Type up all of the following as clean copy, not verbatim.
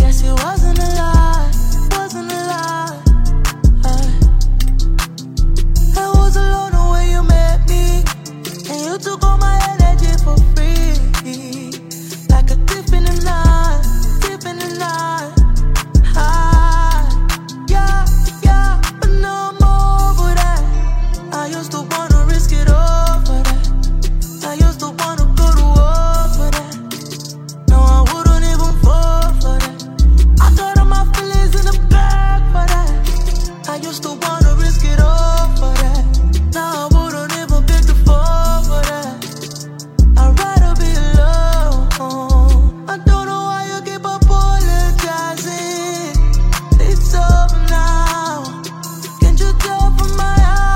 guess it wasn't a lie, wasn't a lie. I was alone the way you met me, and you took all my energy for free. Like a tip in the night, tip in the night. Yeah, yeah, but no more for that. I used to wanna risk it all for that. I used to wanna go to war for that. No, I wouldn't even fall for that. I got all my feelings in the bag for that. I used to wanna risk it all for that. Now I wouldn't even pick the fall for that. I'd rather be alone. I don't know why you keep apologizing. It's over now. Can't you tell from my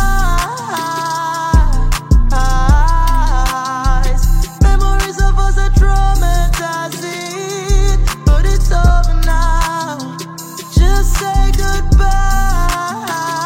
eyes? Memories of us are traumatizing, but it's over now. Just say goodbye.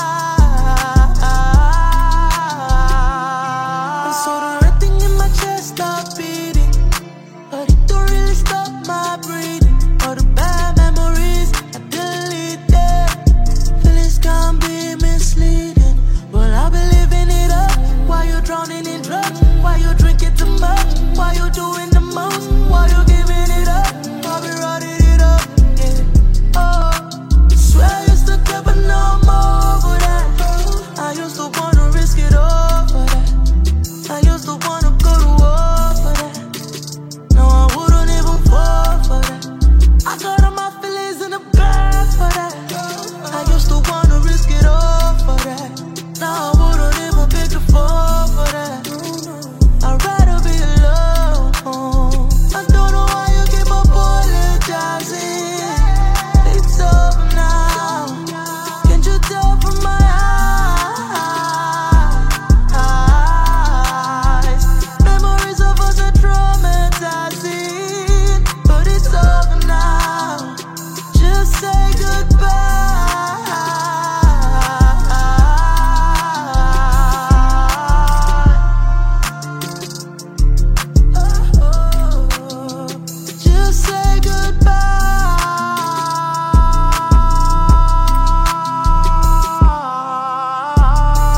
I saw the red thing in my chest stop beating, but it don't really stop my breathing. All the bad memories I delete them. Feelings can be misleading. Well, I've been living it up. Why you drowning in drugs? Why you drinking too much? Why you doing the most? Why you giving it up? I'll be running it up, yeah. Oh, swear I used to care, but no more for that. I used to wanna risk it all for that. I used to wanna go to war for that. No, I wouldn't even fall for that. I got all my feelings in the bag for that. I used to wanna risk it all for that. Now I wouldn't even pick the fall for that. I'd rather be alone. I don't know why you keep apologizing. It's over now. Can't you tell from my eyes? Memories of us are traumatizing, but it's over now. Just say goodbye. Just say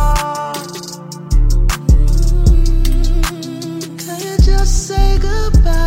goodbye. Can you just say goodbye?